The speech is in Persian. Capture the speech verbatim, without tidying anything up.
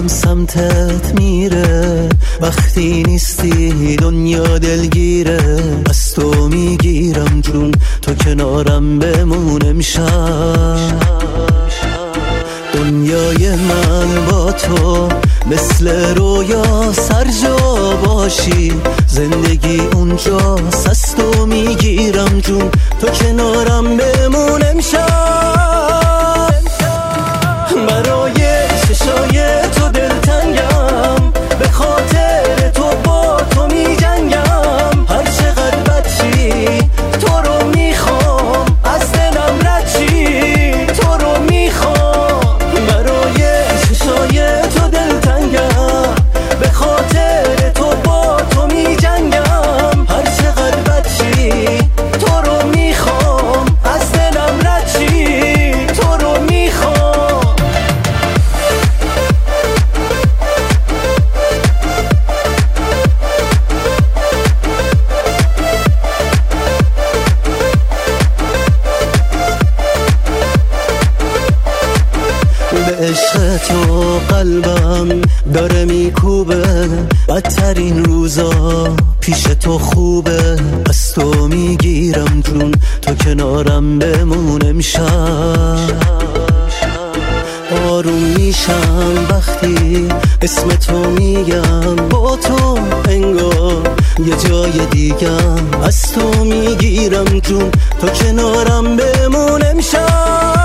قلبم سمتت میره، وقتی نیستی دنیا دلگیره. از تو میگیرم جون، تو کنارم بمون امشب. دنیای من با تو مثل رویا، سر جا باشی زندگی اونجاست. از تو میگیرم جون، تو کنارم بمون امشب. برای چشای تو دلتنگم، به خاطر تو با تو می جنگم. هر چقدر بد چی تو رو میخوام، از دلم رد چی تو رو میخوام. برای چشای تو دلتنگم، به خاطر تو با تو می جنگم. هر چقدر بد چی تو رو میخوام، از دلم رد چی تو رو میخوام. به عشق تو قلبم داره میکوبه، بدترین روزا پیش تو خوبه. از تو میگیرم جون، تو کنارم بمون امشب. آروم میشم وقتی اسم تو میگم، با تو انگار یه جای دیگم. از تو میگیرم جون، تو کنارم بمون امشب.